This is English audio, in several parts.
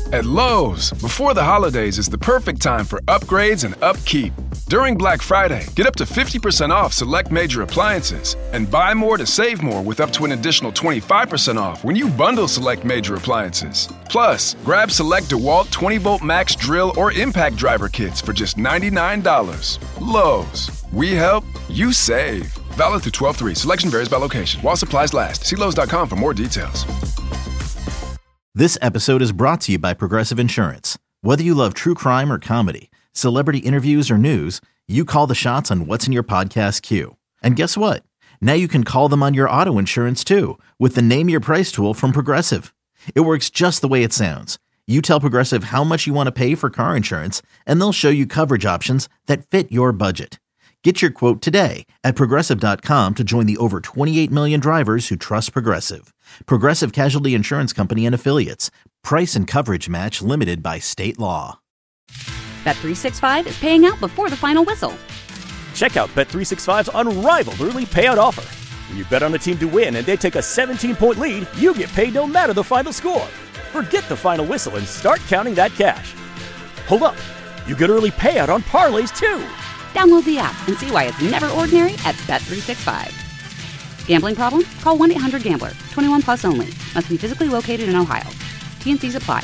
At Lowe's, before the holidays is the perfect time for upgrades and upkeep. During Black Friday, get up to 50% off select major appliances and buy more to save more with up to an additional 25% off when you bundle select major appliances. Plus, grab select DeWalt 20-volt max drill or impact driver kits for just $99. Lowe's. We help, you save. Valid through 12/3. Selection varies by location. While supplies last. See Lowe's.com for more details. This episode is brought to you by Progressive Insurance. Whether you love true crime or comedy, celebrity interviews or news, you call the shots on what's in your podcast queue. And guess what? Now you can call them on your auto insurance too with the Name Your Price tool from Progressive. It works just the way it sounds. You tell Progressive how much you want to pay for car insurance, and they'll show you coverage options that fit your budget. Get your quote today at Progressive.com to join the over 28 million drivers who trust Progressive. Progressive Casualty Insurance Company and Affiliates. Price and coverage match limited by state law. Bet365 is paying out before the final whistle. Check out Bet365's unrivaled early payout offer. When you bet on a team to win and they take a 17-point lead, you get paid no matter the final score. Forget the final whistle and start counting that cash. Hold up. You get early payout on parlays too. Download the app and see why it's never ordinary at Bet365. Gambling problem? Call 1-800-GAMBLER. 21 plus only. Must be physically located in Ohio. T&Cs apply.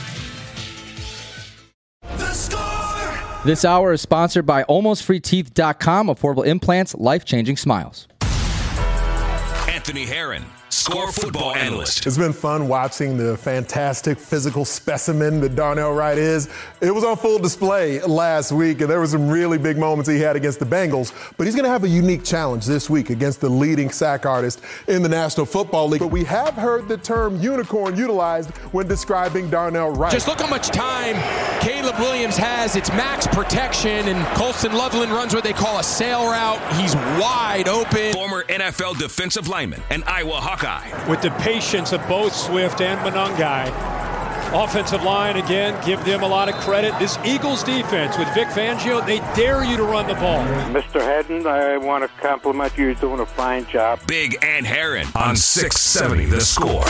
This hour is sponsored by AlmostFreeTeeth.com. Affordable implants, life-changing smiles. Anthony Herron, Score football analyst. It's been fun watching the fantastic physical specimen that Darnell Wright is. It was on full display last week, and there were some really big moments he had against the Bengals. But he's going to have a unique challenge this week against the leading sack artist in the National Football League. But we have heard the term unicorn utilized when describing Darnell Wright. Just look how much time Caleb Williams has. It's max protection, and Colston Loveland runs what they call a sail route. He's wide open. Former NFL defensive lineman and Iowa Hawkeye. With the patience of both Swift and Monangai. Offensive line, again, give them a lot of credit. This Eagles defense with Vic Fangio, they dare you to run the ball. Mr. Hedden, I want to compliment you. You're doing a fine job. Big and Herron on 670 The Score.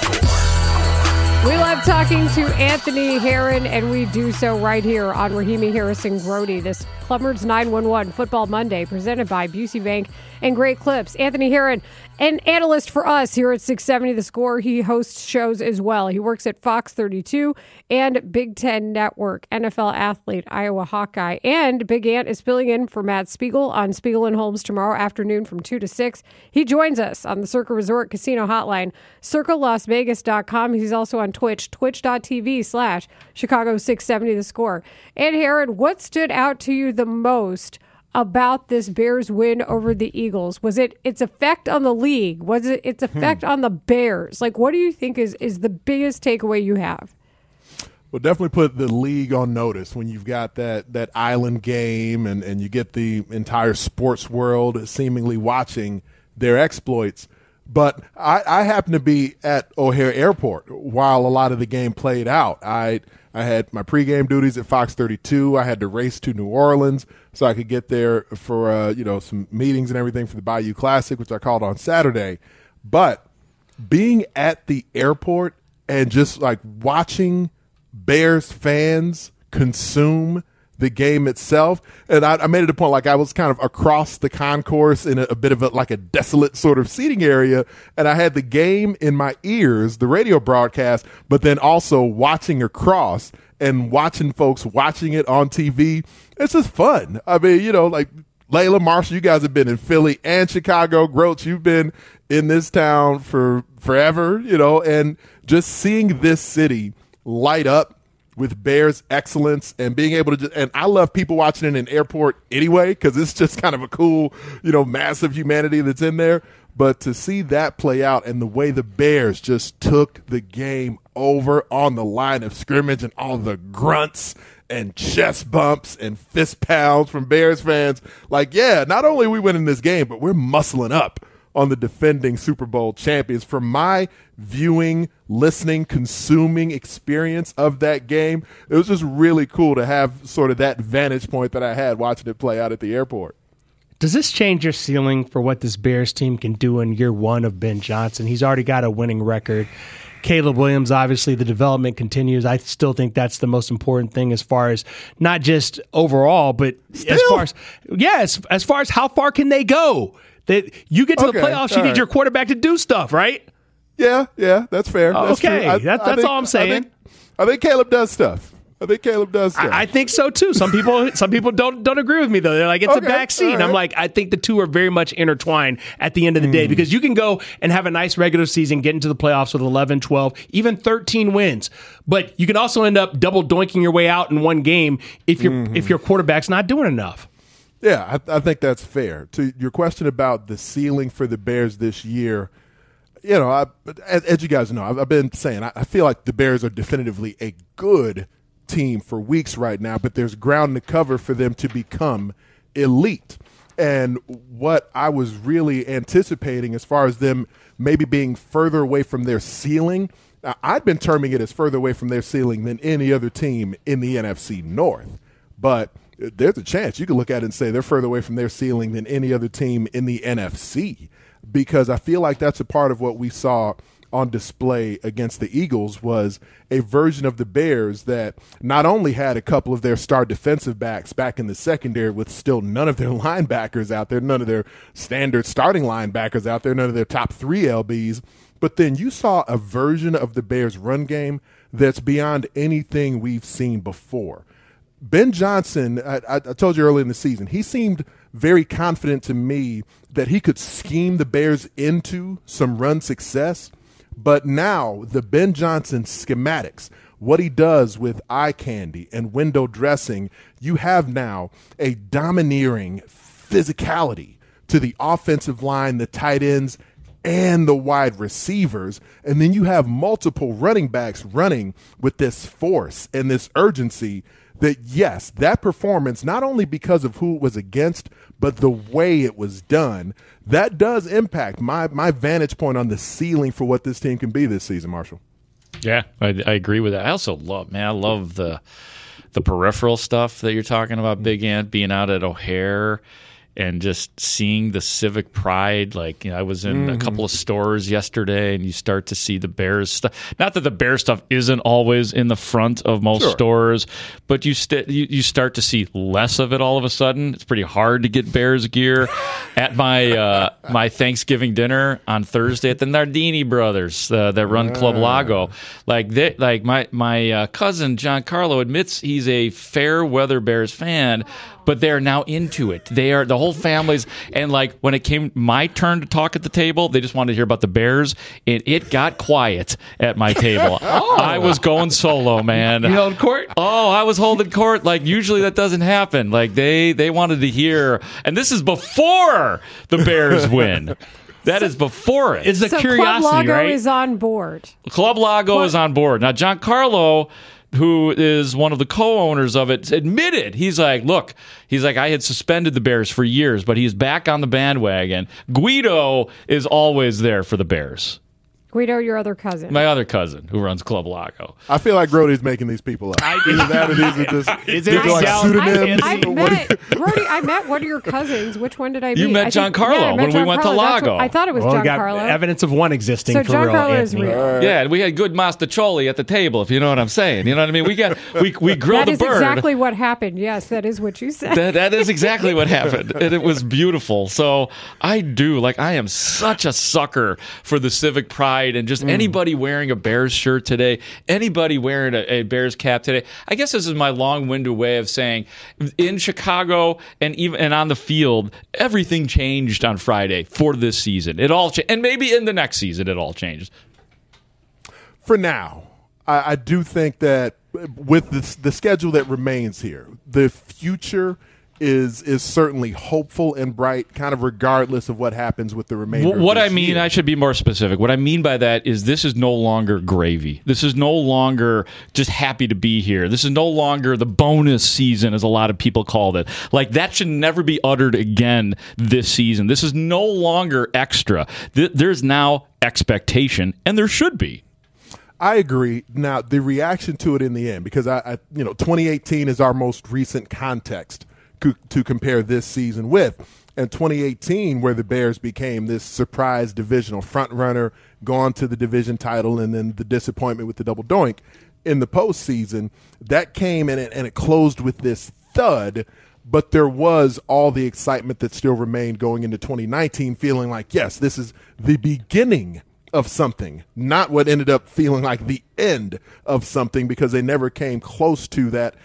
We love talking to Anthony Herron, and we do so right here on Rahimi Harrison Grody. This Plumbers 911 Football Monday presented by Busey Bank and Great Clips. Anthony Herron, an analyst for us here at 670 The Score. He hosts shows as well. He works at Fox 32 and Big Ten Network, NFL athlete, Iowa Hawkeye. And Big Ant is filling in for Matt Spiegel on Spiegel and Holmes tomorrow afternoon from 2 to 6. He joins us on the Circa Resort Casino Hotline, circalasvegas.com. He's also on Twitch, twitch.tv/Chicago 670 The Score. And Herron, what stood out to you the most about this Bears win over the Eagles? Was it its effect on the league? Was it its effect on the Bears? Like, what do you think is the biggest takeaway you have? Well, definitely put the league on notice when you've got that island game and you get the entire sports world seemingly watching their exploits. But I happened to be at O'Hare Airport while a lot of the game played out. I had my pregame duties at Fox 32. I had to race to New Orleans so I could get there for some meetings and everything for the Bayou Classic, which I called on Saturday. But being at the airport and just like watching Bears fans consume the game itself, and I made it a point, like I was kind of across the concourse in a bit of a desolate sort of seating area, and I had the game in my ears, the radio broadcast, but then also watching across and watching folks watching it on TV. It's just fun. I mean, like Layla, Marshall, you guys have been in Philly and Chicago. Groats, you've been in this town for forever, and just seeing this city light up with Bears excellence and being able to and I love people watching in an airport anyway, because it's just kind of a cool, massive humanity that's in there. But to see that play out and the way the Bears just took the game over on the line of scrimmage and all the grunts and chest bumps and fist pounds from Bears fans, not only are we winning this game, but we're muscling up on the defending Super Bowl champions. From my viewing, listening, consuming experience of that game, it was just really cool to have sort of that vantage point that I had watching it play out at the airport. Does this change your ceiling for what this Bears team can do in year one of Ben Johnson? He's already got a winning record. Caleb Williams, obviously, the development continues. I still think that's the most important thing as far as not just overall, but as far as how far can they go? That you get to the playoffs, you need your quarterback to do stuff, right? Yeah, that's fair. That's okay, that's all I'm saying. I think Caleb does stuff. I think so too. Some people don't agree with me though. They're like, it's a backseat. Right. I'm like, I think the two are very much intertwined at the end of the day, because you can go and have a nice regular season, get into the playoffs with 11, 12, even 13 wins, but you can also end up double doinking your way out in one game if your quarterback's not doing enough. Yeah, I think that's fair. To your question about the ceiling for the Bears this year, as you guys know, I've been saying I feel like the Bears are definitively a good team for weeks right now, but there's ground to cover for them to become elite. And what I was really anticipating as far as them maybe being further away from their ceiling, I'd been terming it as further away from their ceiling than any other team in the NFC North. But there's a chance you could look at it and say they're further away from their ceiling than any other team in the NFC, because I feel like that's a part of what we saw on display against the Eagles, was a version of the Bears that not only had a couple of their star defensive backs back in the secondary with still none of their linebackers out there, none of their standard starting linebackers out there, none of their top 3 LBs, but then you saw a version of the Bears run game that's beyond anything we've seen before. Ben Johnson, I told you earlier in the season, he seemed very confident to me that he could scheme the Bears into some run success. But now the Ben Johnson schematics, what he does with eye candy and window dressing, you have now a domineering physicality to the offensive line, the tight ends, and the wide receivers. And then you have multiple running backs running with this force and this urgency that, yes, that performance, not only because of who it was against, but the way it was done, that does impact my vantage point on the ceiling for what this team can be this season, Marshall. Yeah, I agree with that. I also love the peripheral stuff that you're talking about, Big Ant, being out at O'Hare and just seeing the civic pride. Like, I was in a couple of stores yesterday, and you start to see the Bears stuff. Not that the Bears stuff isn't always in the front of most stores, but you start to see less of it all of a sudden. It's pretty hard to get Bears gear. At my Thanksgiving dinner on Thursday at the Nardini brothers that run Club Lago, my cousin Giancarlo admits he's a fair weather Bears fan, but they're now into it. The whole family's, and like when it came my turn to talk at the table, they just wanted to hear about the Bears, and it got quiet at my table. I was going solo, man. You held court? Oh, I was holding court. Like, usually that doesn't happen. Like, they wanted to hear, and this is before the Bears win. That is before it. It's a curiosity, Club Lago right? is on board. Club Lago is on board. Now, Giancarlo, who is one of the co-owners of it, admitted, he's like, I had suspended the Bears for years, but he's back on the bandwagon. Guido is always there for the Bears. Guido, your other cousin. My other cousin, who runs Club Lago. I feel like Grody's making these people up. Either that or these are just pseudonyms. I met one of your cousins. Which one did I meet? You met Giancarlo when we went to Lago. I thought it was Giancarlo. Got evidence of one existing for real. Giancarlo is real. Yeah, and we had good mastacholi at the table, if you know what I'm saying. You know what I mean? We grilled the bird. That is exactly what happened. Yes, that is what you said. That is exactly what happened. And it was beautiful. So I am such a sucker for the civic pride and just anybody wearing a Bears shirt today, anybody wearing a Bears cap today. I guess this is my long-winded way of saying in Chicago and on the field, everything changed on Friday for this season. It all changed. And maybe in the next season it all changes. For now, I do think that with the schedule that remains here, the future is certainly hopeful and bright, kind of regardless of what happens with the remainder of this year. I should be more specific. What I mean by that is this is no longer gravy. This is no longer just happy to be here. This is no longer the bonus season, as a lot of people called it. Like, that should never be uttered again this season. This is no longer extra. There's now expectation, and there should be. I agree. Now, the reaction to it in the end, because 2018 is our most recent context to compare this season with. And 2018, where the Bears became this surprise divisional frontrunner, go on to the division title, and then the disappointment with the double doink in the postseason. That came and it closed with this thud, but there was all the excitement that still remained going into 2019, feeling like, yes, this is the beginning of something, not what ended up feeling like the end of something, because they never came close to that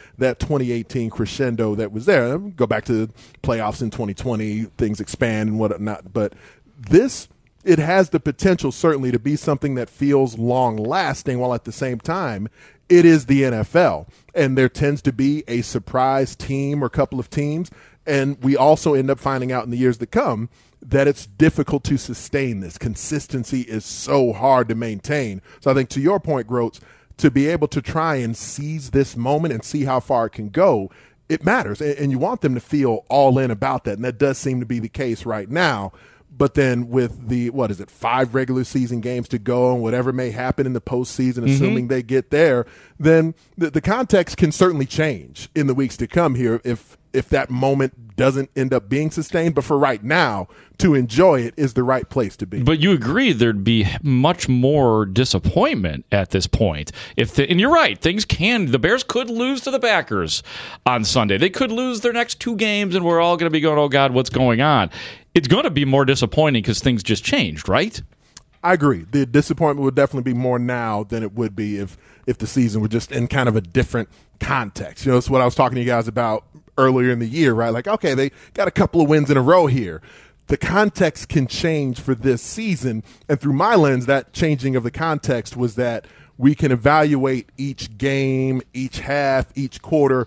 2018 crescendo that was there. Go back to the playoffs in 2020, things expand and whatnot, but this, it has the potential certainly to be something that feels long lasting, while at the same time it is the NFL, and there tends to be a surprise team or couple of teams, and we also end up finding out in the years to come that it's difficult to sustain this. Consistency is so hard to maintain. So I think, to your point, Groats, to be able to try and seize this moment and see how far it can go, it matters. And you want them to feel all in about that. And that does seem to be the case right now. But then with the, 5 regular season games to go and whatever may happen in the postseason, assuming they get there, then the context can certainly change in the weeks to come here if that moment doesn't end up being sustained. But for right now, to enjoy it is the right place to be. But you agree there'd be much more disappointment at this point. And you're right, the Bears could lose to the Packers on Sunday. They could lose their next 2 games, and we're all going to be going, oh, God, what's going on? It's going to be more disappointing because things just changed, right? I agree. The disappointment would definitely be more now than it would be if the season were just in kind of a different context. You know, it's what I was talking to you guys about earlier in the year, right? Like, okay, they got a couple of wins in a row here. The context can change for this season. And through my lens, that changing of the context was that we can evaluate each game, each half, each quarter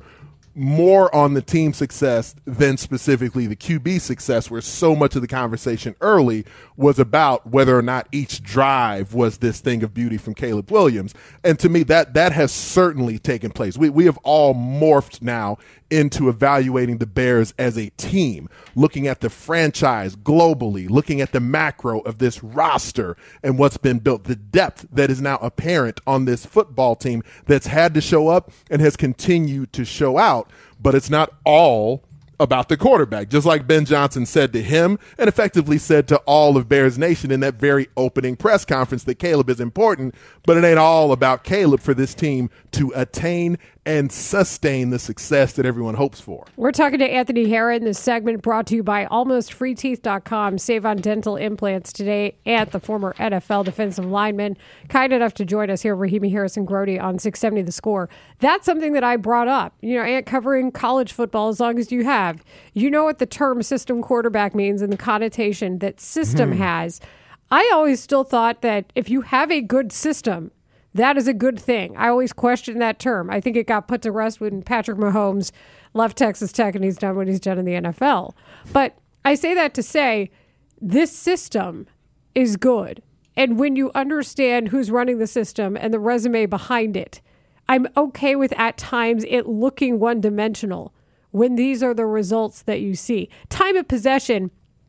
more on the team success than specifically the QB success, where so much of the conversation early was about whether or not each drive was this thing of beauty from Caleb Williams. And to me, that has certainly taken place. We have all morphed now into evaluating the Bears as a team, looking at the franchise globally, looking at the macro of this roster and what's been built, the depth that is now apparent on this football team that's had to show up and has continued to show out. But it's not all about the quarterback, just like Ben Johnson said to him and effectively said to all of Bears Nation in that very opening press conference, that Caleb is important, but it ain't all about Caleb for this team to attain and sustain the success that everyone hopes for. We're talking to Anthony Herron. This segment brought to you by AlmostFreeTeeth.com. Save on dental implants today at the former NFL defensive lineman. Kind enough to join us here, Rahimi Harrison-Grody on 670 The Score. That's something that I brought up. You know, Ant, covering college football as long as you have, you know what the term system quarterback means and the connotation that system has. I always still thought that if you have a good system, that is a good thing. I always questioned that term. I think it got put to rest when Patrick Mahomes left Texas Tech and he's done what he's done in the NFL. But I say that to say this system is good. And when you understand who's running the system and the resume behind it, I'm okay with at times it looking one-dimensional when these are the results that you see. Time of possession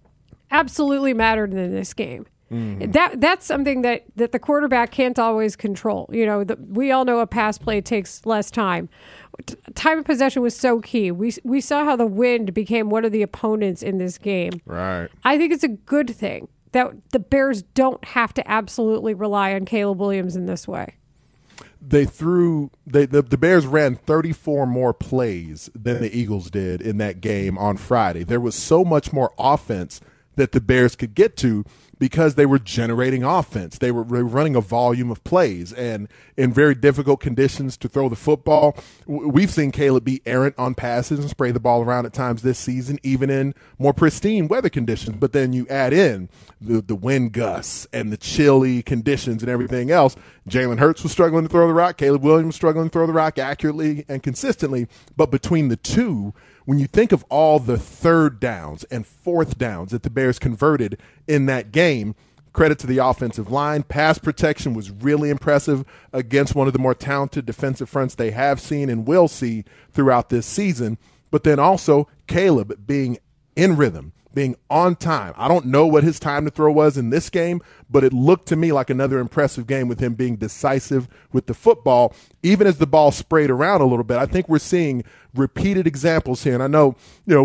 absolutely mattered in this game. That's something that the quarterback can't always control. You know, we all know a pass play takes less time. Time of possession was so key. We saw how the wind became one of the opponents in this game. Right. I think it's a good thing that the Bears don't have to absolutely rely on Caleb Williams in this way. The Bears ran 34 more plays than the Eagles did in that game on Friday. There was so much more offense that the Bears could get to because they were generating offense. They were running a volume of plays, and in very difficult conditions to throw the football. We've seen Caleb be errant on passes and spray the ball around at times this season, even in more pristine weather conditions. But then you add in the wind gusts and the chilly conditions and everything else. Jalen Hurts was struggling to throw the rock. Caleb Williams was struggling to throw the rock accurately and consistently. But between the two, when you think of all the third downs and fourth downs that the Bears converted in that game, credit to the offensive line. Pass protection was really impressive against one of the more talented defensive fronts they have seen and will see throughout this season. But then also Caleb being in rhythm, being on time. I don't know what his time to throw was in this game, but it looked to me like another impressive game with him being decisive with the football, even as the ball sprayed around a little bit. I think we're seeing repeated examples here. And I know,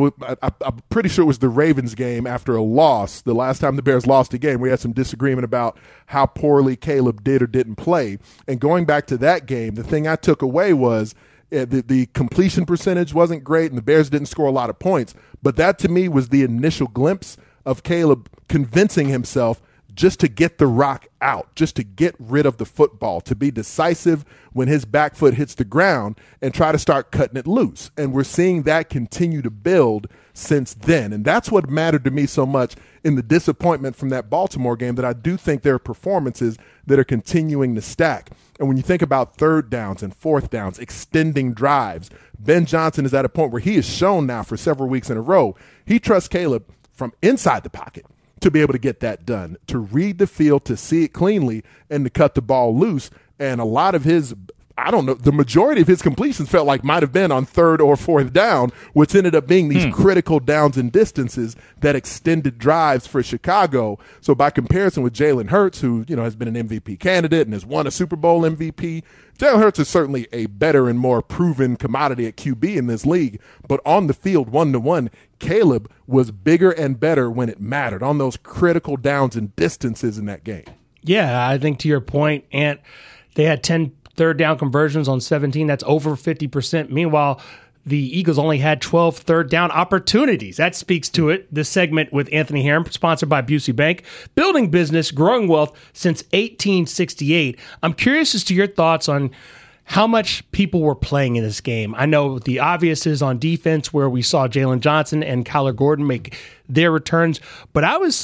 I'm pretty sure it was the Ravens game after a loss. The last time the Bears lost a game, we had some disagreement about how poorly Caleb did or didn't play. And going back to that game, the thing I took away was the completion percentage wasn't great and the Bears didn't score a lot of points. But that to me was the initial glimpse of Caleb convincing himself just to get the rock out, just to get rid of the football, to be decisive when his back foot hits the ground and try to start cutting it loose. And we're seeing that continue to build since then. And that's what mattered to me so much in the disappointment from that Baltimore game, that I do think there are performances that are continuing to stack. And when you think about third downs and fourth downs, extending drives, Ben Johnson is at a point where he has shown now for several weeks in a row, he trusts Caleb from inside the pocket to be able to get that done, to read the field, to see it cleanly, and to cut the ball loose. And a lot of his, the majority of his completions felt like might have been on third or fourth down, which ended up being these critical downs and distances that extended drives for Chicago. So by comparison with Jalen Hurts, who has been an MVP candidate and has won a Super Bowl MVP, Jalen Hurts is certainly a better and more proven commodity at QB in this league. But on the field, 1-to-1, Caleb was bigger and better when it mattered on those critical downs and distances in that game. Yeah, I think to your point, Ant, they had 10 third down conversions on 17. That's over 50%. Meanwhile, the Eagles only had 12 third down opportunities. That speaks to it. This segment with Anthony Herron, sponsored by Busey Bank. Building business, growing wealth since 1868. I'm curious as to your thoughts on how much people were playing in this game. I know the obvious is on defense, where we saw Jalen Johnson and Kyler Gordon make their returns. But I was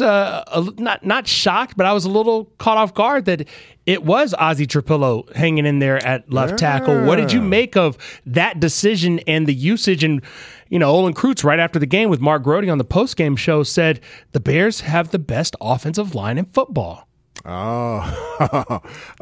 not shocked, but I was a little caught off guard that it was Ozzie Trapillo hanging in there at left tackle. What did you make of that decision and the usage? And, Olin Kreutz, right after the game with Mark Grody on the postgame show, said the Bears have the best offensive line in football. Oh,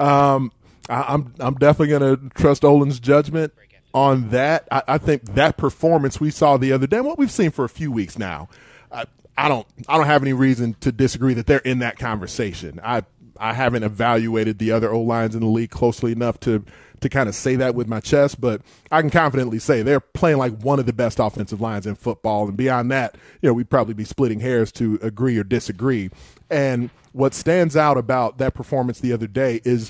I'm definitely going to trust Olin's judgment on that. I think that performance we saw the other day, and what we've seen for a few weeks now, I don't have any reason to disagree that they're in that conversation. I haven't evaluated the other O-lines in the league closely enough to kind of say that with my chest, but I can confidently say they're playing like one of the best offensive lines in football. And beyond that, we'd probably be splitting hairs to agree or disagree. And what stands out about that performance the other day is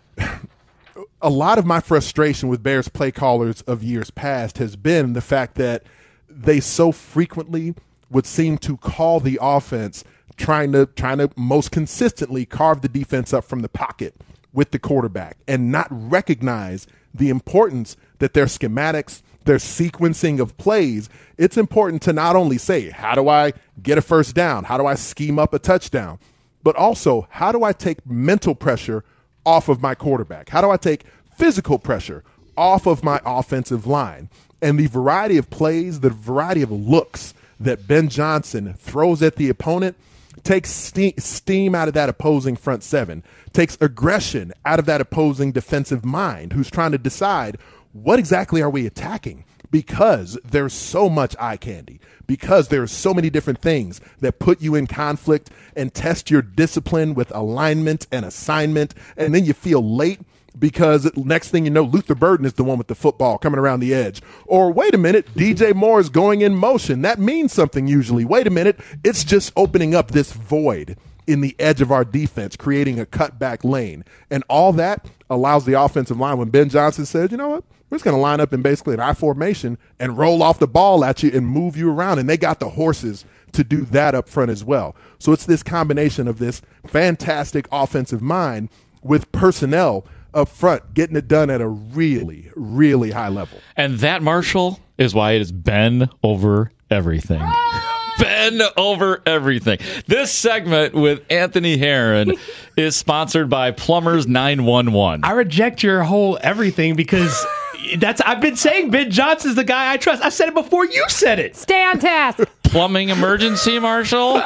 a lot of my frustration with Bears play callers of years past has been the fact that they so frequently would seem to call the offense trying to most consistently carve the defense up from the pocket with the quarterback and not recognize the importance that their schematics, their sequencing of plays, it's important to not only say, how do I get a first down? How do I scheme up a touchdown? But also, how do I take mental pressure off of my quarterback? How do I take physical pressure off of my offensive line? And the variety of plays, the variety of looks that Ben Johnson throws at the opponent takes steam out of that opposing front seven, takes aggression out of that opposing defensive mind who's trying to decide what exactly are we attacking, because there's so much eye candy, because there's so many different things that put you in conflict and test your discipline with alignment and assignment, and then you feel late because next thing you know, Luther Burden is the one with the football coming around the edge. Or wait a minute, DJ Moore is going in motion. That means something usually. Wait a minute, it's just opening up this void in the edge of our defense, creating a cutback lane. And all that allows the offensive line, when Ben Johnson says, you know what, we're just going to line up in basically an I formation and roll off the ball at you and move you around. And they got the horses to do that up front as well. So it's this combination of this fantastic offensive mind with personnel up front, getting it done at a really, really high level. And that, Marshall, is why it is Ben over everything. Ben over everything. This segment with Anthony Herron is sponsored by Plumbers 911. I reject your whole everything because I've been saying Ben Johnson's the guy I trust. I said it before you said it. Stay on task. Plumbing emergency, Marshall.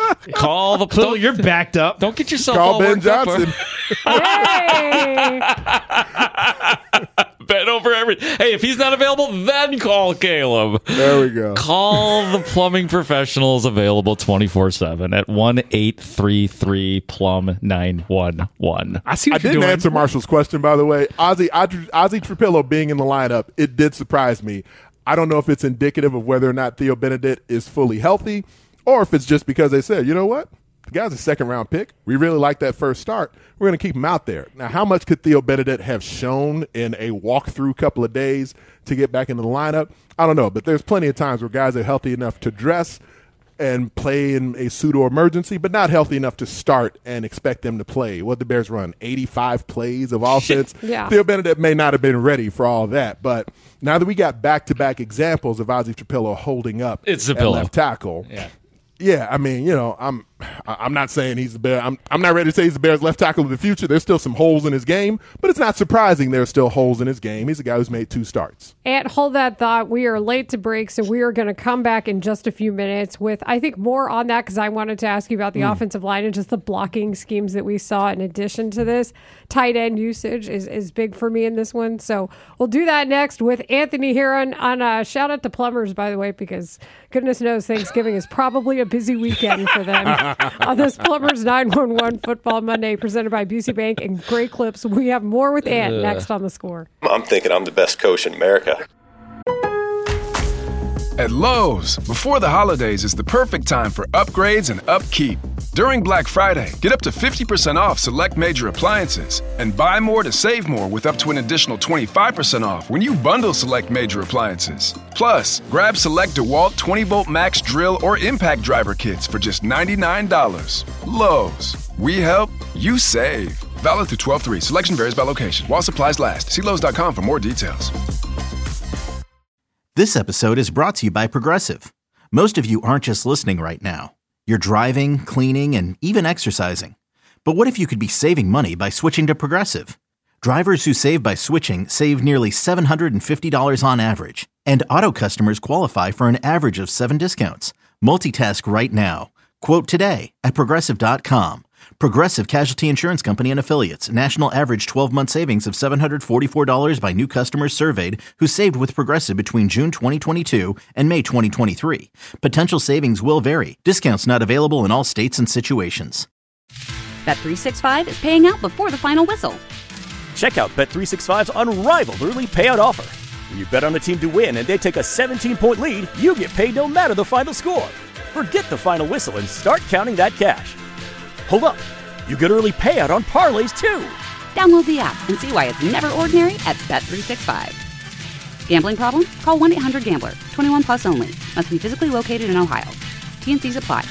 Call the Little, you're backed up. Don't get yourself Call all Ben worked Johnson. Hey. Ben over everything. Hey, if he's not available, then call Caleb. There we go. Call the plumbing professionals available 24/7 at 1-833-PLUM-911. I see what I you're didn't doing. answer Marshall's question, by the way. Ozzy Trapillo being in the lineup, it did surprise me. I don't know if it's indicative of whether or not Theo Benedict is fully healthy or if it's just because they said, you know what? The guy's a second-round pick. We really like that first start. We're going to keep him out there. Now, how much could Theo Benedict have shown in a walkthrough couple of days to get back into the lineup? I don't know, but there's plenty of times where guys are healthy enough to dress and play in a pseudo-emergency, but not healthy enough to start and expect them to play. What the Bears run, 85 plays of offense? Yeah. Theo Benedict may not have been ready for all that, but now that we got back-to-back examples of Ozzy Trapillo holding up It's at Trapillo. left tackle, Yeah, I mean, I'm not saying he's the Bear. I'm not ready to say he's the Bears' left tackle of the future. There's still some holes in his game, but it's not surprising there's still holes in his game. He's a guy who's made 2 starts. And hold that thought. We are late to break, so we are going to come back in just a few minutes with, I think, more on that because I wanted to ask you about the offensive line and just the blocking schemes that we saw in addition to this. Tight end usage is big for me in this one. So we'll do that next with Anthony Herron on shout out to Plumbers, by the way, because goodness knows Thanksgiving is probably a busy weekend for them. On this Plumbers 911 Football Monday presented by Busey Bank and Great Clips. We have more with Ant next on The Score. I'm thinking I'm the best coach in America. At Lowe's, before the holidays is the perfect time for upgrades and upkeep. During Black Friday, get up to 50% off select major appliances and buy more to save more with up to an additional 25% off when you bundle select major appliances. Plus, grab select DeWalt 20-volt max drill or impact driver kits for just $99. Lowe's, we help, you save. Valid through 12/3. Selection varies by location. While supplies last. See Lowe's.com for more details. This episode is brought to you by Progressive. Most of you aren't just listening right now. You're driving, cleaning, and even exercising. But what if you could be saving money by switching to Progressive? Drivers who save by switching save nearly $750 on average. And auto customers qualify for an average of 7 discounts. Multitask right now. Quote today at Progressive.com. Progressive Casualty Insurance Company and Affiliates. National average 12-month savings of $744 by new customers surveyed who saved with Progressive between June 2022 and May 2023. Potential savings will vary. Discounts not available in all states and situations. Bet365 is paying out before the final whistle. Check out Bet365's unrivaled early payout offer. When you bet on a team to win and they take a 17-point lead, you get paid no matter the final score. Forget the final whistle and start counting that cash. Hold up. You get early payout on parlays, too. Download the app and see why it's never ordinary at Bet365. Gambling problem? Call 1-800-GAMBLER. 21 plus only. Must be physically located in Ohio. T&Cs apply.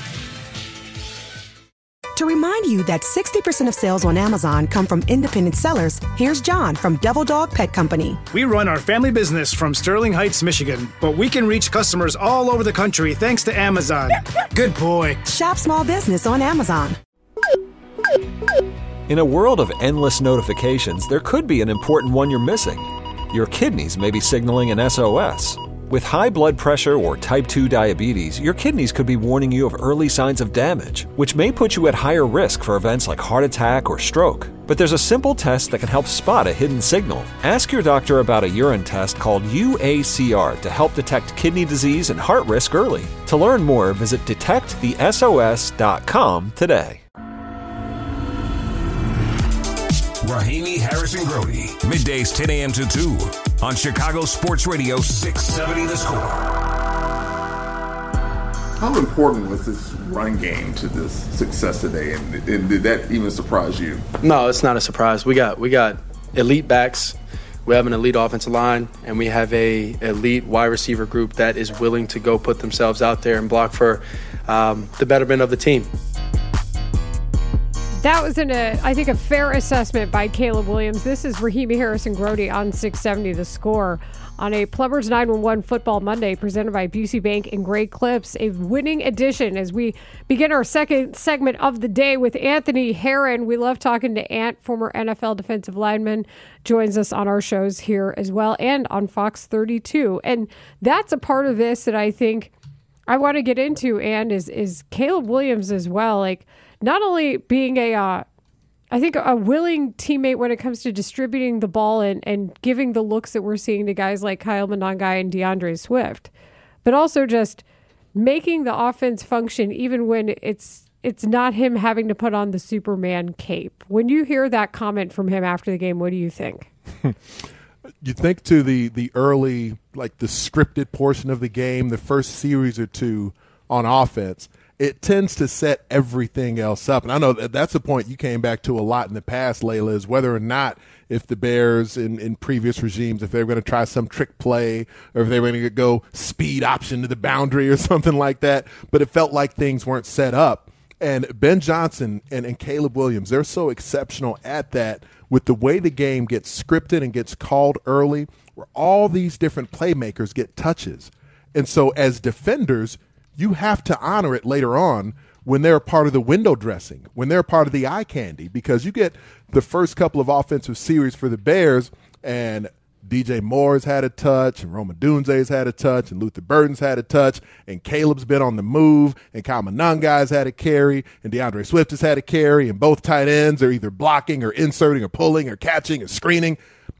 To remind you that 60% of sales on Amazon come from independent sellers, here's John from Devil Dog Pet Company. We run our family business from Sterling Heights, Michigan, but we can reach customers all over the country thanks to Amazon. Good boy. Shop small business on Amazon. In a world of endless notifications, there could be an important one you're missing. Your kidneys may be signaling an SOS. With high blood pressure or type 2 diabetes, your kidneys could be warning you of early signs of damage, which may put you at higher risk for events like heart attack or stroke. But there's a simple test that can help spot a hidden signal. Ask your doctor about a urine test called UACR to help detect kidney disease and heart risk early. To learn more, visit detectthesos.com today. Rahimi Harrison Grody, middays 10 a.m. to 2 on Chicago Sports Radio 670 The Score. How important was this run game to this success today, and did that even surprise you? No, it's not a surprise. We got elite backs, we have an elite offensive line, and we have a elite wide receiver group that is willing to go put themselves out there and block for the betterment of the team. That was I think a fair assessment by Caleb Williams. This is Rahimi Harrison Grody on 670 The Score on a Plumbers 911 Football Monday presented by Busey Bank and Great Clips, a winning edition as we begin our second segment of the day with Anthony Herron. We love talking to Ant, former NFL defensive lineman, joins us on our shows here as well and on Fox 32. And that's a part of this that I think I want to get into, and is Caleb Williams as well. Like, not only being a I think a willing teammate when it comes to distributing the ball and giving the looks that we're seeing to guys like Kyle Monangai and DeAndre Swift, but also just making the offense function even when it's not him having to put on the Superman cape. When you hear that comment from him after the game, what do you think? You think to the early, like the scripted portion of the game, the first series or two on offense, it tends to set everything else up. And I know that's a point you came back to a lot in the past, Layla, is whether or not if the Bears in previous regimes, if they were going to try some trick play or if they were going to go speed option to the boundary or something like that. But it felt like things weren't set up. And Ben Johnson and Caleb Williams, they're so exceptional at that with the way the game gets scripted and gets called early, where all these different playmakers get touches. And so as defenders, you have to honor it later on when they're part of the window dressing, when they're part of the eye candy, because you get the first couple of offensive series for the Bears, and DJ Moore's had a touch, and Rome Odunze's had a touch, and Luther Burden's had a touch, and Caleb's been on the move, and Kyle Monangai's had a carry, and DeAndre Swift has had a carry, and both tight ends are either blocking or inserting or pulling or catching or screening.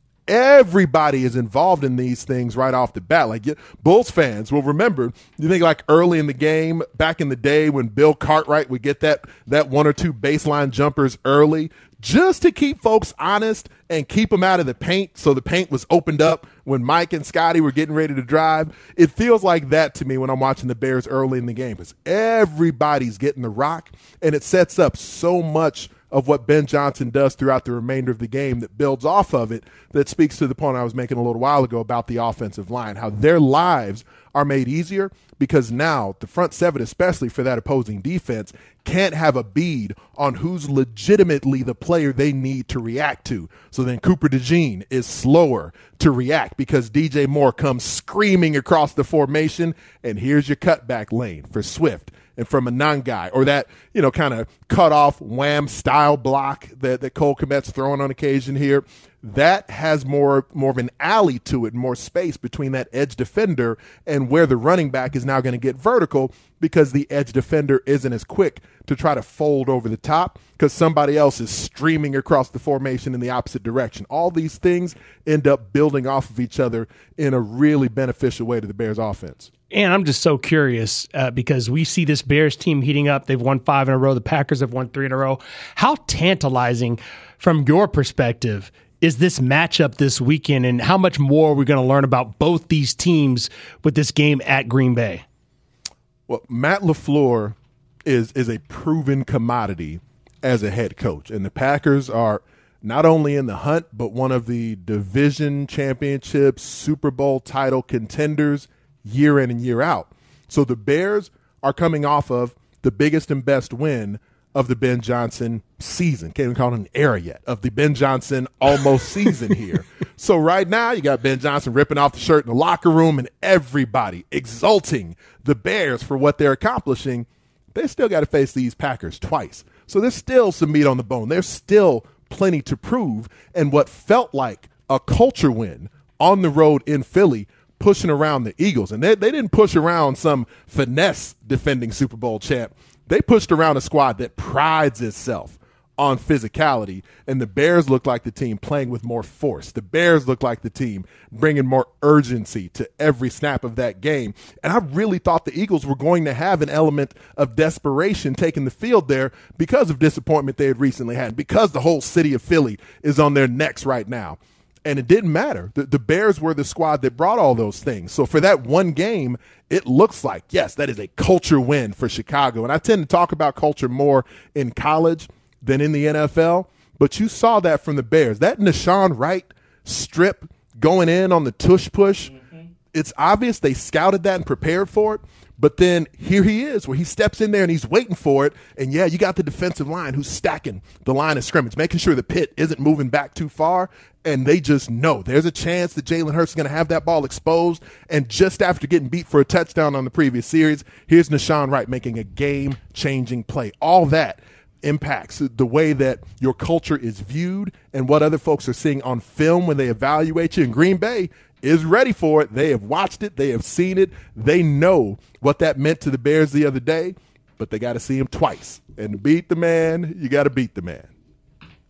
Everybody is involved in these things right off the bat. Like Bulls fans will remember, you think like early in the game, back in the day when Bill Cartwright would get that one or two baseline jumpers early just to keep folks honest and keep them out of the paint so the paint was opened up when Mike and Scotty were getting ready to drive. It feels like that to me when I'm watching the Bears early in the game because everybody's getting the rock, and it sets up so much of what Ben Johnson does throughout the remainder of the game that builds off of it, that speaks to the point I was making a little while ago about the offensive line, how their lives are made easier because now the front seven, especially for that opposing defense, can't have a bead on who's legitimately the player they need to react to. So then Cooper DeJean is slower to react because DJ Moore comes screaming across the formation, and here's your cutback lane for Swift and from a non-guy, or that, kind of cut-off wham style block that Cole Kmet's throwing on occasion here. That has more of an alley to it, more space between that edge defender and where the running back is now going to get vertical because the edge defender isn't as quick to try to fold over the top because somebody else is streaming across the formation in the opposite direction. All these things end up building off of each other in a really beneficial way to the Bears offense. And I'm just so curious because we see this Bears team heating up. They've won 5 in a row. The Packers have won 3 in a row. How tantalizing, from your perspective, is this matchup this weekend, and how much more are we going to learn about both these teams with this game at Green Bay? Well, Matt LaFleur is a proven commodity as a head coach, and the Packers are not only in the hunt, but one of the division championships, Super Bowl title contenders year in and year out. So the Bears are coming off of the biggest and best win of the Ben Johnson season. Can't even call it an era yet, of the Ben Johnson almost season here. So right now you got Ben Johnson ripping off the shirt in the locker room and everybody exulting the Bears for what they're accomplishing. They still got to face these Packers twice. So there's still some meat on the bone. There's still plenty to prove. And what felt like a culture win on the road in Philly, pushing around the Eagles. And they didn't push around some finesse defending Super Bowl champ. They pushed around a squad that prides itself on physicality, and the Bears look like the team playing with more force. The Bears look like the team bringing more urgency to every snap of that game. And I really thought the Eagles were going to have an element of desperation taking the field there because of disappointment they had recently had, because the whole city of Philly is on their necks right now. And it didn't matter. The Bears were the squad that brought all those things. So for that one game, it looks like, yes, that is a culture win for Chicago. And I tend to talk about culture more in college than in the NFL. But you saw that from the Bears. That Nashawn Wright strip going in on the tush push, it's obvious they scouted that and prepared for it. But then here he is where he steps in there and he's waiting for it. And, yeah, you got the defensive line who's stacking the line of scrimmage, making sure the pit isn't moving back too far. And they just know there's a chance that Jalen Hurts is going to have that ball exposed. And just after getting beat for a touchdown on the previous series, here's Nashawn Wright making a game-changing play. All that impacts the way that your culture is viewed and what other folks are seeing on film when they evaluate you. And Green Bay is ready for it. They have watched it. They have seen it. They know what that meant to the Bears the other day, but they got to see him twice. And to beat the man, you got to beat the man.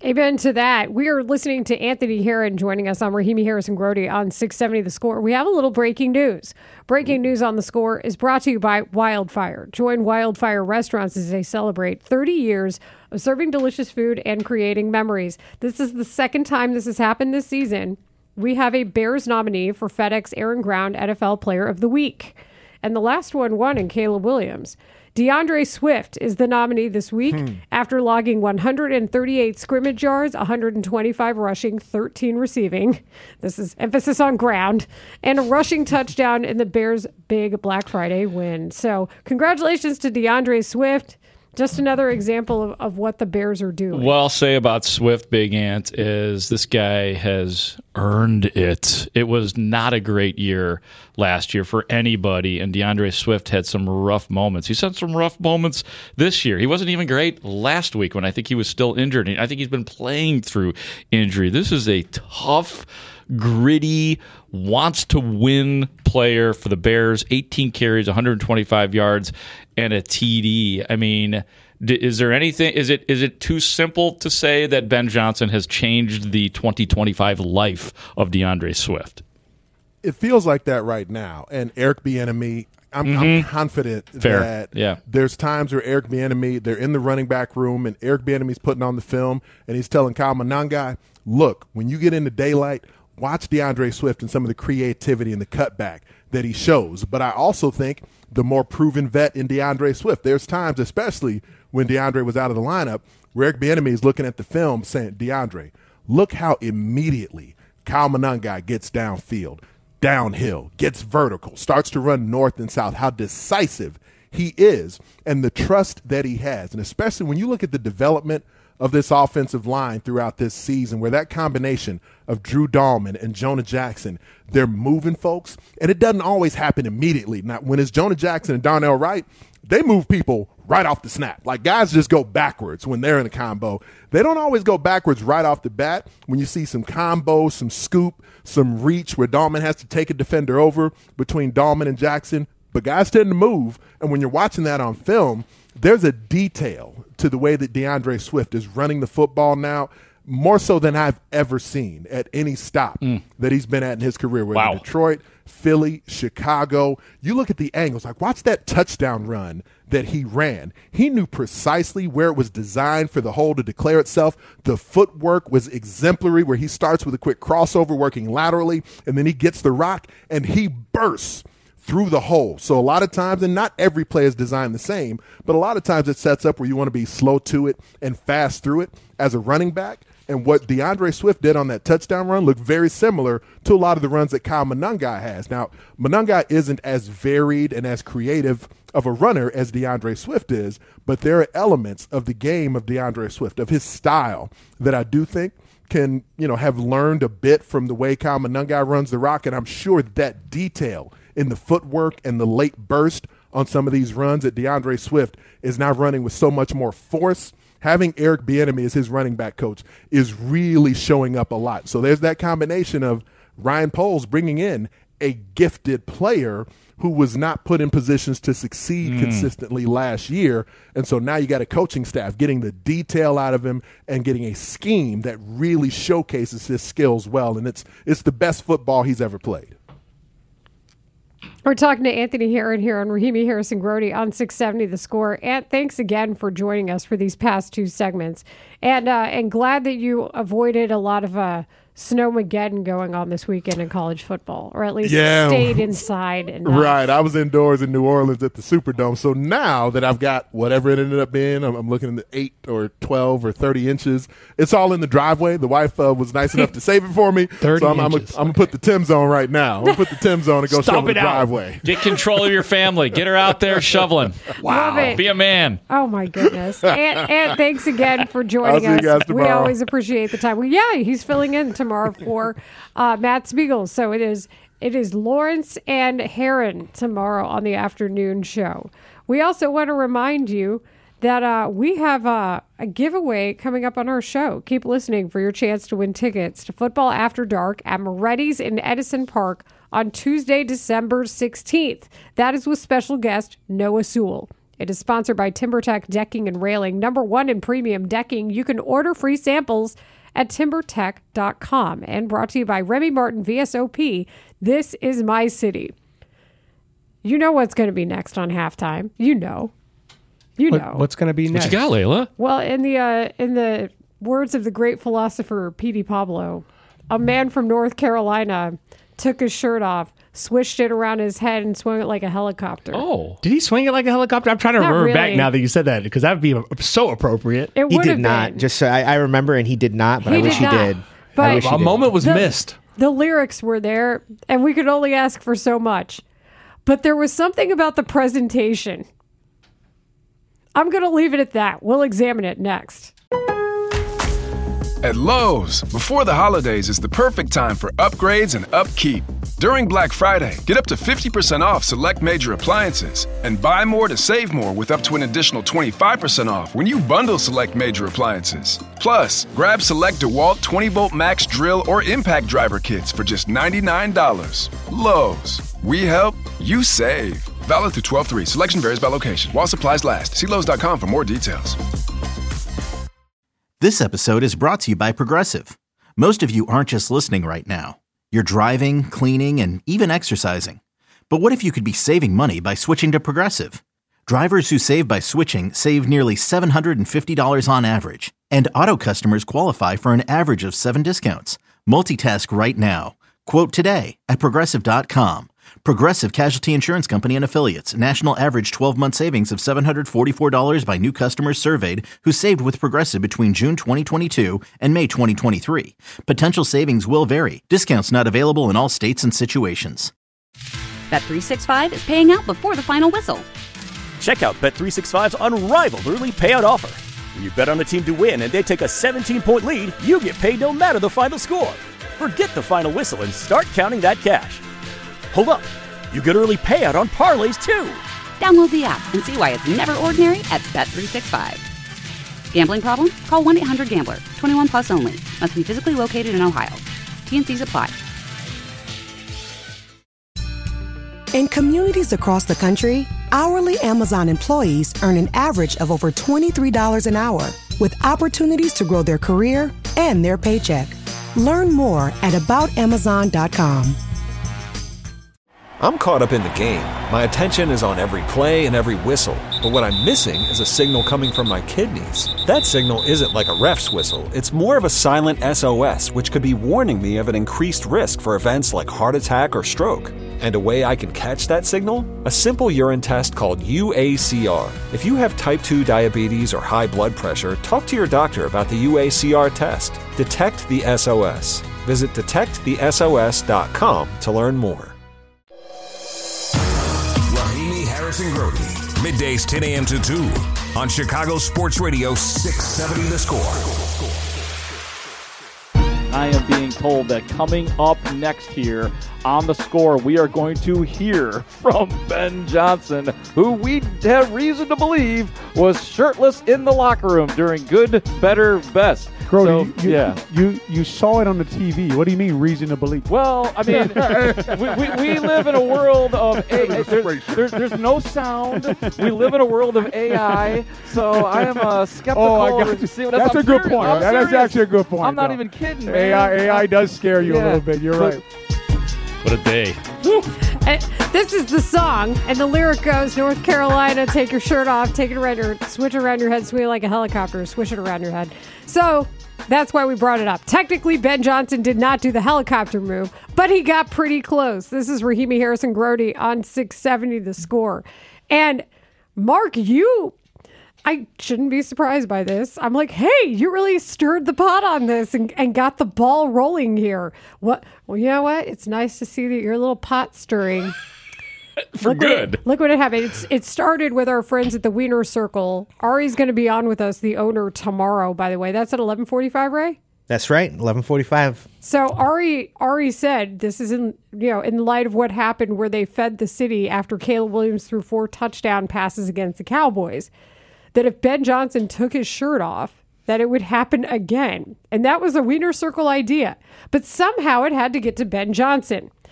Amen to that. We are listening to Anthony Herron joining us on Rahimi Harrison Grody on 670 The Score. We have a little breaking news. Breaking news on The Score is brought to you by Wildfire. Join Wildfire Restaurants as they celebrate 30 years of serving delicious food and creating memories. This is the second time this has happened this season. We have a Bears nominee for FedEx Aaron Ground NFL Player of the Week. And the last one won in Caleb Williams. DeAndre Swift is the nominee this week after logging 138 scrimmage yards, 125 rushing, 13 receiving. This is emphasis on ground, and a rushing touchdown in the Bears' big Black Friday win. So congratulations to DeAndre Swift. Just another example of what the Bears are doing. What I'll say about Swift, Big Ant, is this guy has earned it. It was not a great year last year for anybody, and DeAndre Swift had some rough moments. He's had some rough moments this year. He wasn't even great last week when I think he was still injured. I think he's been playing through injury. This is a tough, gritty, wants to win player for the Bears. 18 carries, 125 yards, and a TD. I mean, is there anything? Is it too simple to say that Ben Johnson has changed the 2025 life of DeAndre Swift? It feels like that right now. And Eric Bieniemy, I'm confident that there's times where Eric Bieniemy, they're in the running back room, and Eric Bieniemy's putting on the film, and he's telling Kyle Monangai, look, when you get into daylight, watch DeAndre Swift and some of the creativity and the cutback that he shows. But I also think the more proven vet in DeAndre Swift, there's times, especially when DeAndre was out of the lineup, where Eric Bieniemy is looking at the film saying, DeAndre, look how immediately Kyle Monangai gets downfield, downhill, gets vertical, starts to run north and south, how decisive he is and the trust that he has. And especially when you look at the development of this offensive line throughout this season, where that combination of Drew Dahlman and Jonah Jackson, they're moving folks, and it doesn't always happen immediately. Now, when it's Jonah Jackson and Darnell Wright, they move people right off the snap. Like, guys just go backwards when they're in a combo. They don't always go backwards right off the bat. When you see some combo, some scoop, some reach where Dahlman has to take a defender over between Dahlman and Jackson, but guys tend to move, and when you're watching that on film, there's a detail to the way that DeAndre Swift is running the football now, more so than I've ever seen at any stop that he's been at in his career. Whether Detroit, Philly, Chicago, you look at the angles. Like, watch that touchdown run that he ran. He knew precisely where it was designed for the hole to declare itself. The footwork was exemplary, where he starts with a quick crossover working laterally, and then he gets the rock, and he bursts through the hole. So a lot of times, and not every play is designed the same, but a lot of times it sets up where you want to be slow to it and fast through it as a running back. And what DeAndre Swift did on that touchdown run looked very similar to a lot of the runs that Kyle Monangai has. Now, Monangai isn't as varied and as creative of a runner as DeAndre Swift is, but there are elements of the game of DeAndre Swift, of his style, that I do think can, have learned a bit from the way Kyle Monangai runs the rock. And I'm sure that detail in the footwork and the late burst on some of these runs that DeAndre Swift is now running with so much more force. Having Eric Bieniemy as his running back coach is really showing up a lot. So there's that combination of Ryan Poles bringing in a gifted player who was not put in positions to succeed consistently last year. And so now you got a coaching staff getting the detail out of him and getting a scheme that really showcases his skills well. And it's the best football he's ever played. We're talking to Anthony Herron here on Rahimi Harrison Grody on 670 The Score. Ant, thanks again for joining us for these past two segments. And glad that you avoided a lot of snowmageddon going on this weekend in college football, or at least stayed inside. Right. I was indoors in New Orleans at the Superdome. So now that I've got whatever it ended up being, I'm looking at the 8 or 12 or 30 inches. It's all in the driveway. The wife was nice enough to save it for me. 30 so I'm inches. going to put the Tim Zone right now. I'm going to put the Tim Zone and go shovel the driveway. Get control of your family. Get her out there shoveling. Wow. Love it. Be a man. Oh, my goodness. And thanks again for joining us. See you guys tomorrow. We always appreciate the time. Well, he's filling in tomorrow for Matt Spiegel. So it is Lawrence and Herron tomorrow on the afternoon show. We also want to remind you that we have a giveaway coming up on our show. Keep listening for your chance to win tickets to Football After Dark at Moretti's in Edison Park on Tuesday, December 16th. That is with special guest Noah Sewell. It is sponsored by TimberTech Decking and Railing, #1 in premium decking. You can order free samples at timbertech.com. And brought to you by Remy Martin VSOP. This is my city. You know what's going to be next on halftime. You know. What's going to be next? What you got, Layla? Well, in the words of the great philosopher P.D. Pablo, a man from North Carolina took his shirt off, swished it around his head, and swung it like a helicopter. Oh. Did he swing it like a helicopter? I'm trying to remember back now that you said that, because that would be so appropriate. He did not. Just so I remember, and he did not, but I wish he did. But a moment was missed. The lyrics were there, and we could only ask for so much. But there was something about the presentation. I'm going to leave it at that. We'll examine it next. At Lowe's, before the holidays is the perfect time for upgrades and upkeep. During Black Friday, get up to 50% off select major appliances and buy more to save more with up to an additional 25% off when you bundle select major appliances. Plus, grab select DeWalt 20-volt max drill or impact driver kits for just $99. Lowe's, we help, you save. Valid through 12/3. Selection varies by location. While supplies last. See Lowe's.com for more details. This episode is brought to you by Progressive. Most of you aren't just listening right now. You're driving, cleaning, and even exercising. But what if you could be saving money by switching to Progressive? Drivers who save by switching save nearly $750 on average. And auto customers qualify for an average of 7 discounts. Multitask right now. Quote today at Progressive.com. Progressive Casualty Insurance Company and Affiliates. National average 12-month savings of $744 by new customers surveyed who saved with Progressive between June 2022 and May 2023. Potential savings will vary. Discounts not available in all states and situations. Bet365 is paying out before the final whistle. Check out Bet365's unrivaled early payout offer. When you bet on a team to win and they take a 17-point lead, you get paid no matter the final score. Forget the final whistle and start counting that cash. Hold up. You get early payout on parlays, too. Download the app and see why it's never ordinary at Bet365. Gambling problem? Call 1-800-GAMBLER. 21 plus only. Must be physically located in Ohio. T&Cs apply. In communities across the country, hourly Amazon employees earn an average of over $23 an hour, with opportunities to grow their career and their paycheck. Learn more at aboutamazon.com. I'm caught up in the game. My attention is on every play and every whistle. But what I'm missing is a signal coming from my kidneys. That signal isn't like a ref's whistle. It's more of a silent SOS, which could be warning me of an increased risk for events like heart attack or stroke. And a way I can catch that signal? A simple urine test called UACR. If you have type 2 diabetes or high blood pressure, talk to your doctor about the UACR test. Detect the SOS. Visit detectthesos.com to learn more. Rahimi Harrison Grody, middays 10 a.m. to 2 on Chicago Sports Radio 670 The Score. I am being told that coming up next here on The Score, we are going to hear from Ben Johnson, who we have reason to believe was shirtless in the locker room during Good, Better, Best. Grody, you saw it on the TV. What do you mean reason to believe? Well, I mean, we live in a world of there's no sound. We live in a world of AI, so I am skeptical. Oh, I got you. See, that's a good point. That's actually a good point. I'm not even kidding, man. AI does scare you a little bit. You're right. What a day. This is the song, and the lyric goes, North Carolina, take your shirt off, take it around your, switch it around your head, swing it like a helicopter, swish it around your head. So that's why we brought it up. Technically, Ben Johnson did not do the helicopter move, but he got pretty close. This is Rahimi Harrison Grody on 670 The Score. And Mark, I shouldn't be surprised by this. I'm like, hey, you really stirred the pot on this and got the ball rolling here. What? Well, you know what? It's nice to see that you're a little pot stirring. Look what it happened. It started with our friends at the Wiener Circle. Ari's going to be on with us, the owner, tomorrow, by the way. That's at 11:45, Ray? That's right, 11:45. So Ari said, this is in light of what happened where they fed the city after Caleb Williams threw 4 touchdown passes against the Cowboys, that if Ben Johnson took his shirt off, that it would happen again. And that was a Wiener Circle idea. But somehow it had to get to Ben Johnson.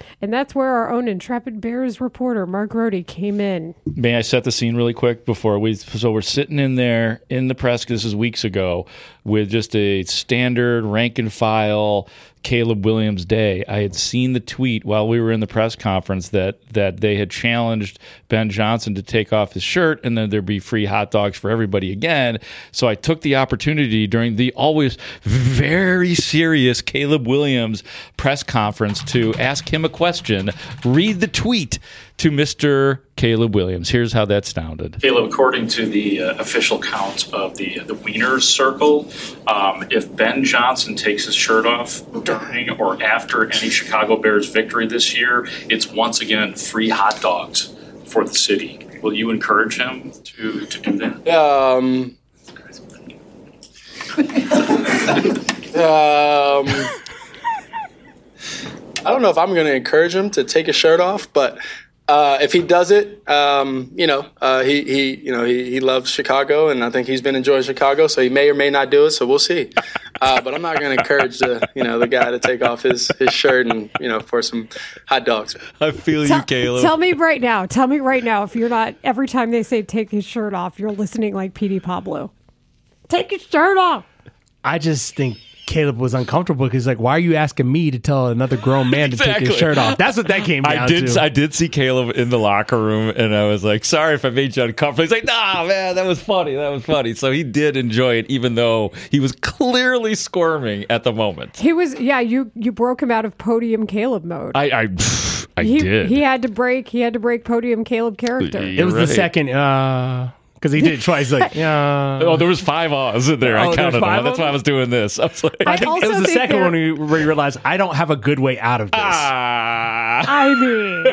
And that's where our own intrepid Bears reporter, Mark Rohde, came in. May I set the scene really quick before so we're sitting in there in the press, this is weeks ago, with just a standard rank and file Caleb Williams day. I had seen the tweet while we were in the press conference that they had challenged Ben Johnson to take off his shirt and then there'd be free hot dogs for everybody again. So I took the opportunity during the always very serious Caleb Williams press conference to ask him a question, read the tweet to Mr. Caleb Williams. Here's how that sounded. Caleb, according to the official count of the Wieners Circle, if Ben Johnson takes his shirt off during or after any Chicago Bears victory this year, it's once again free hot dogs for the city. Will you encourage him to do that? I don't know if I'm going to encourage him to take his shirt off, but if he does it, he loves Chicago, and I think he's been enjoying Chicago, so he may or may not do it. So we'll see. But I'm not going to encourage the guy to take off his shirt and for some hot dogs. I feel you, Caleb. Tell me right now. If you're not every time they say take his shirt off, you're listening like Petey Pablo. Take his shirt off. I just think Caleb was uncomfortable because he's like, why are you asking me to tell another grown man to take his shirt off? That's what that came down to. I did see Caleb in the locker room, and I was like, sorry if I made you uncomfortable. He's like, nah, man, that was funny. So he did enjoy it, even though he was clearly squirming at the moment. He was, you broke him out of Podium Caleb mode. I did. He had to break Podium Caleb character. It was the second, because he did it twice. Like, yeah. Oh, there was 5 ahs in there. I counted them. That's why I was doing this. I was like, I think it was the second one where you realized I don't have a good way out of this. I mean.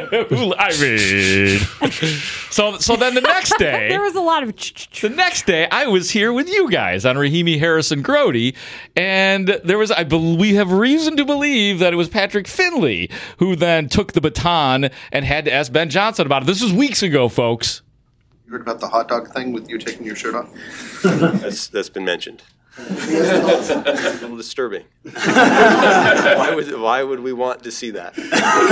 So then the next day, there was a lot of. The next day, I was here with you guys on Rahimi Harrison Grody, and there was, we have reason to believe that it was Patrick Finley who then took the baton and had to ask Ben Johnson about it. This was weeks ago, folks. You heard about the hot dog thing with you taking your shirt off? That's been mentioned. It's a little disturbing. Why would we want to see that?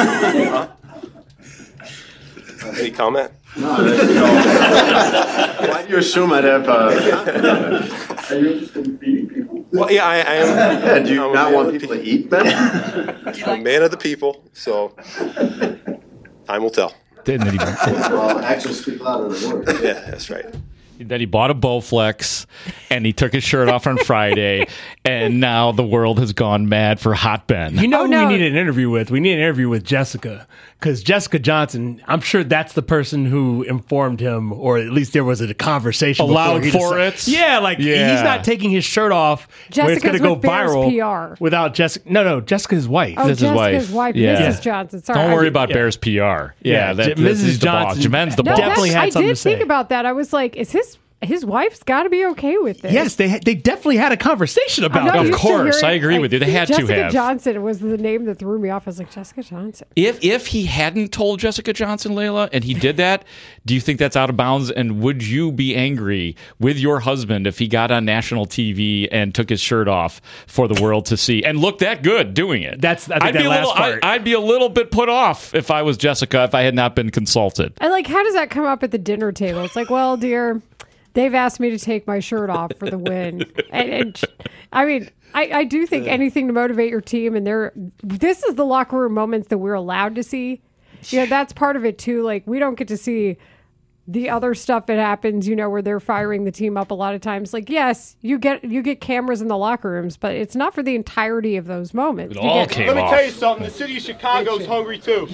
Any comment? No. Why do you assume I'd have? Are you interested in feeding people? Well, yeah, I am. Yeah, do you not want people to eat, Ben? I'm a man of the people, so time will tell. Well, actions speak louder than words. Yeah, that's right. Then he bought a Bowflex, and he took his shirt off on Friday, and now the world has gone mad for Hot Ben. You know who we need an interview with? We need an interview with Jessica, because Jessica Johnson, I'm sure that's the person who informed him, or at least there was a conversation. Allowed for it? Yeah, he's not taking his shirt off. Jessica's it's going to go Bears viral PR. Without Jessica. No, Jessica's wife. Oh, Jessica's wife, yeah. Mrs. Johnson. Sorry, Don't worry about Bears PR. Yeah, Mrs. Johnson. Jaмен's the boss. Definitely had something to say. I did think about that. I was like, is his wife's got to be okay with this? Yes, they definitely had a conversation about it. Of course, I agree with you. They had to have. Jessica Johnson was the name that threw me off. I was like, Jessica Johnson. If he hadn't told Jessica Johnson, Layla, and he did that, do you think that's out of bounds? And would you be angry with your husband if he got on national TV and took his shirt off for the world to see and looked that good doing it? I'd be a little bit put off if I was Jessica, if I had not been consulted. I like, how does that come up at the dinner table? It's like, well, dear, they've asked me to take my shirt off for the win. and I mean, I do think anything to motivate your team, and this is the locker room moments that we're allowed to see. That's part of it too. Like, we don't get to see the other stuff that happens, where they're firing the team up a lot of times. Like, yes, you get cameras in the locker rooms, but it's not for the entirety of those moments. Let me tell you something. The city of Chicago's hungry too.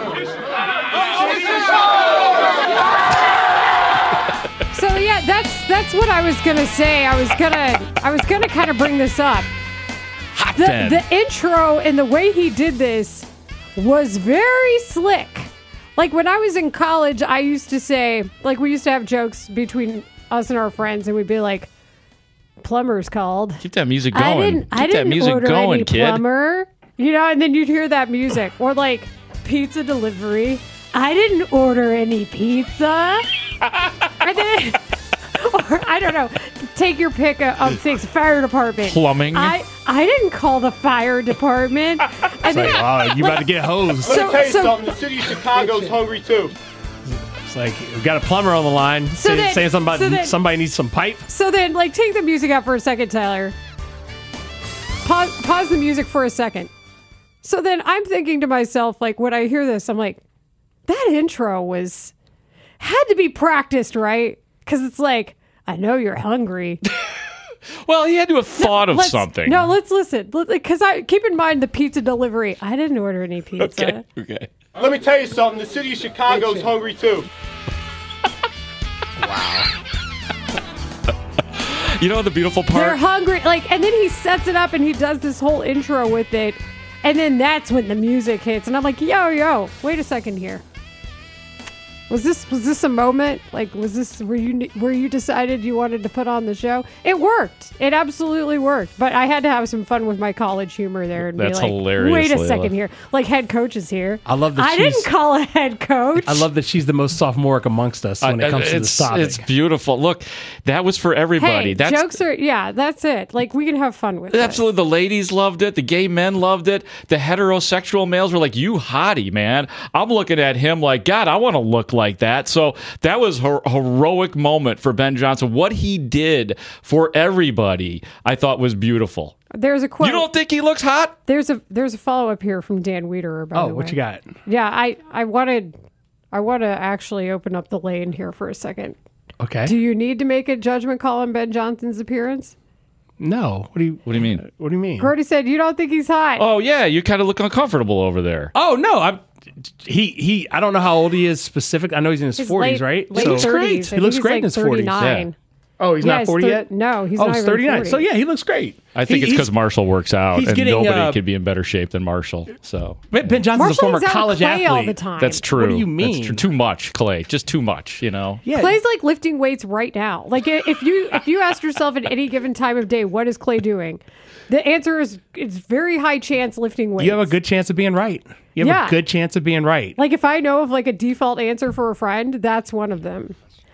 So yeah, that's what I was gonna say. I was gonna kind of bring this up. The intro and the way he did this was very slick. Like, when I was in college, I used to say, like, we used to have jokes between us and our friends, and we'd be like, "Plumber's called." Keep that music going. I didn't order any plumber, and then you'd hear that music, or like pizza delivery. I didn't order any pizza. Or I don't know. take your pick of things. Fire department. Plumbing. I didn't call the fire department. It's like, oh, you about to get hosed. Let me tell you something. The city of Chicago's hungry too. It's like, we've got a plumber on the line saying something about somebody needs some pipe. So then, like, take the music out for a second, Tyler. Pause the music for a second. So then I'm thinking to myself, like, when I hear this, I'm like, that intro had to be practiced, right? Because it's like, I know you're hungry. Well, he had to have thought of something. No, let's listen. Because keep in mind the pizza delivery. I didn't order any pizza. Okay. Let me tell you something. The city of Chicago's hungry too. Wow. You know the beautiful part? They're hungry. Like, and then he sets it up and he does this whole intro with it. And then that's when the music hits. And I'm like, yo, wait a second here. Was this a moment? Like, was this where you decided you wanted to put on the show? It worked. It absolutely worked. But I had to have some fun with my college humor there and That's be like, hilarious, wait a Layla. second here. Like, head coach is here. I love that I didn't call a head coach. I love that she's the most sophomoric amongst us when it comes to this topic. It's beautiful. Look, that was for everybody. Hey, jokes are, that's it. Like, we can have fun with it. Absolutely. The ladies loved it. The gay men loved it. The heterosexual males were like, you hottie, man. I'm looking at him like, God, I want to look like that. So that was a heroic moment for Ben Johnson. What he did for everybody, I thought was beautiful. There's a quote. You don't think he looks hot? There's a follow-up here from Dan Wiederer, by the way. Oh, what you got? Yeah, I want to actually open up the lane here for a second. Okay. Do you need to make a judgment call on Ben Johnson's appearance? No. What do you mean? What do you mean? Gordy said you don't think he's hot. Oh, yeah. You kind of look uncomfortable over there. Oh, no. He I don't know how old he is specific. I know he's in his 40s, right? Late 30s. He looks great in his 40s. Yeah. Oh, he's not 40 yet? No, he's not he's even 39. 40. So, yeah, he looks great. I think it's because Marshall works out, and getting, nobody could be in better shape than Marshall. So Ben Johnson's a former college athlete. all the time. That's true. What do you mean? That's true. Too much, Clay. Just too much, you know? Yeah. Clay's like lifting weights right now. Like, if you ask yourself at any given time of day, what is Clay doing? The answer is it's very high chance lifting weights. You have a good chance of being right. You have a good chance of being right. Like, if I know of like a default answer for a friend, that's one of them.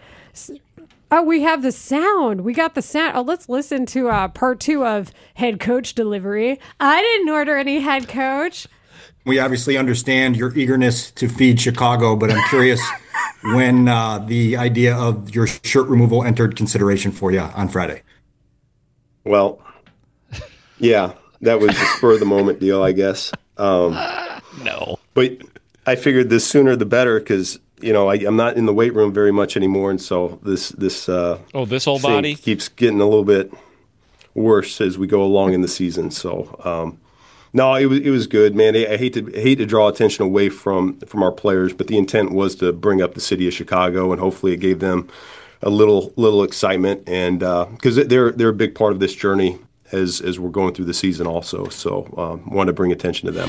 Oh, we have the sound. We got the sound. Oh, let's listen to part 2 of head coach delivery. I didn't order any head coach. We obviously understand your eagerness to feed Chicago, but I'm curious when the idea of your shirt removal entered consideration for you on Friday. Well, yeah, that was a spur of the moment deal, I guess. No. But I figured the sooner the better because, you know, I'm not in the weight room very much anymore. And so this old body keeps getting a little bit worse as we go along in the season. So, no, it was good, man. I hate to draw attention away from our players, but the intent was to bring up the city of Chicago, and hopefully it gave them a little excitement, and because they're a big part of this journey as we're going through the season also. So, want to bring attention to them.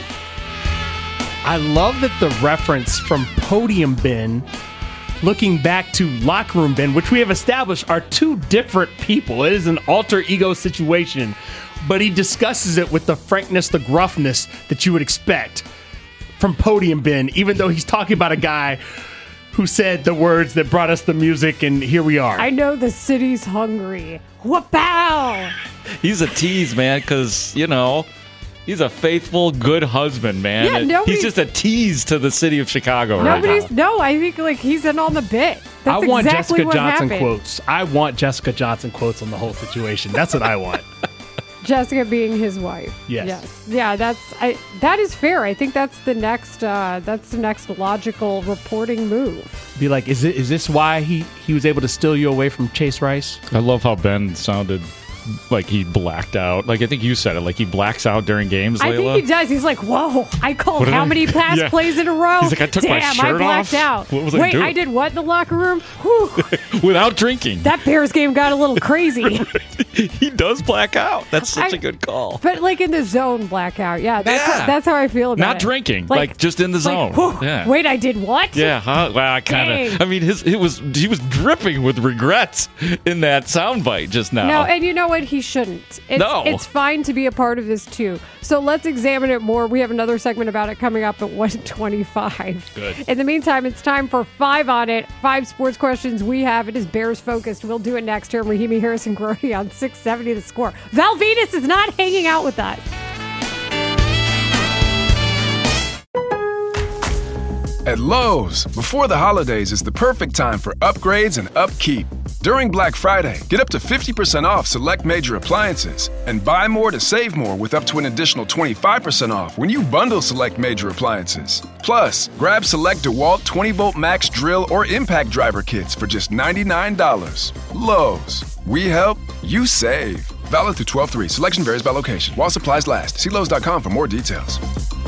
I love that the reference from Podium Ben, looking back to Locker Room Ben, which we have established are two different people. It is an alter ego situation, but he discusses it with the frankness, the gruffness that you would expect from Podium Ben, even though he's talking about a guy who said the words that brought us the music, and here we are. I know the city's hungry. Whoop-ow! He's a tease, man, because, you know, he's a faithful, good husband, man. Yeah, he's just a tease to the city of Chicago right now. No, I think like he's in on the bit. That's I want exactly Jessica what Johnson happened. quotes. I want Jessica Johnson quotes on the whole situation. That's what I want. Jessica being his wife. Yes. Yeah, that is fair. I think that's the next logical reporting move. Be like, is this why he was able to steal you away from Chase Rice? I love how Ben sounded like he blacked out. Like, I think you said it. Like, he blacks out during games, Layla. I think he does. He's like, whoa, I called how many pass Yeah. plays in a row? He's like, I took my Damn, shirt I blacked off? out. What was I Wait, doing? I did what in the locker room? Whew. Without drinking. That Bears game got a little crazy. He does black out. That's such a good call. But like in the zone blackout. Yeah, that's how I feel about it. Not drinking, like just in the zone. Yeah. Wait, I did what? Yeah, huh? Well, I kind of. I mean, he was dripping with regrets in that soundbite just now. No, and you know what? He shouldn't. It's fine to be a part of this too. So let's examine it more. We have another segment about it coming up at 1:25. Good. In the meantime, it's time for 5 on It. 5 sports questions we have. It is Bears focused. We'll do it next here. Rahimi Harrison Grody on 670 The Score. Val Venis is not hanging out with us. At Lowe's, before the holidays is the perfect time for upgrades and upkeep. During Black Friday, get up to 50% off select major appliances and buy more to save more with up to an additional 25% off when you bundle select major appliances. Plus, grab select DeWalt 20-volt max drill or impact driver kits for just $99. Lowe's. We help, you save. Valid through 12/3. Selection varies by location. While supplies last. See Lowe's.com for more details.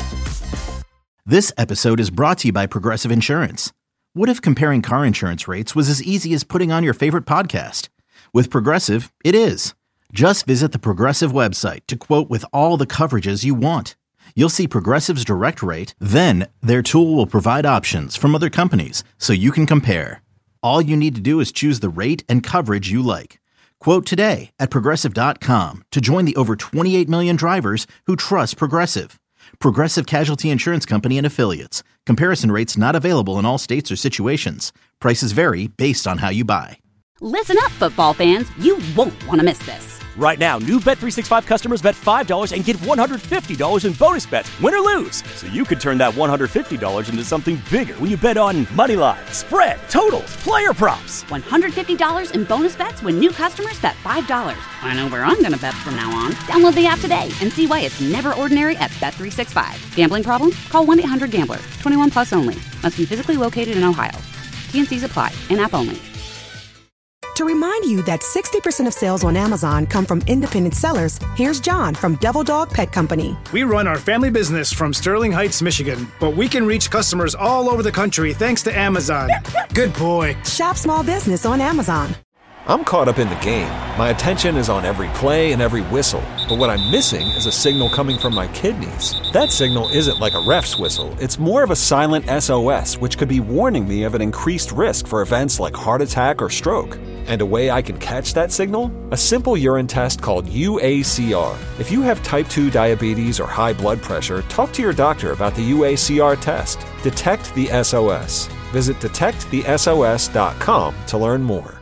This episode is brought to you by Progressive Insurance. What if comparing car insurance rates was as easy as putting on your favorite podcast? With Progressive, it is. Just visit the Progressive website to quote with all the coverages you want. You'll see Progressive's direct rate, then their tool will provide options from other companies so you can compare. All you need to do is choose the rate and coverage you like. Quote today at Progressive.com to join the over 28 million drivers who trust Progressive. Progressive Casualty Insurance Company and Affiliates. Comparison rates not available in all states or situations. Prices vary based on how you buy. Listen up, football fans. You won't want to miss this. Right now, new Bet365 customers bet $5 and get $150 in bonus bets, win or lose. So you could turn that $150 into something bigger when you bet on money line, spread, totals, player props. $150 in bonus bets when new customers bet $5. I know where I'm going to bet from now on. Download the app today and see why it's never ordinary at Bet365. Gambling problem? Call 1-800-GAMBLER. 21 plus only. Must be physically located in Ohio. T&Cs apply. In-app only. To remind you that 60% of sales on Amazon come from independent sellers, here's John from Devil Dog Pet Company. We run our family business from Sterling Heights, Michigan, but we can reach customers all over the country thanks to Amazon. Good boy. Shop small business on Amazon. I'm caught up in the game. My attention is on every play and every whistle. But what I'm missing is a signal coming from my kidneys. That signal isn't like a ref's whistle. It's more of a silent SOS, which could be warning me of an increased risk for events like heart attack or stroke. And a way I can catch that signal? A simple urine test called UACR. If you have type 2 diabetes or high blood pressure, talk to your doctor about the UACR test. Detect the SOS. Visit detectthesos.com to learn more.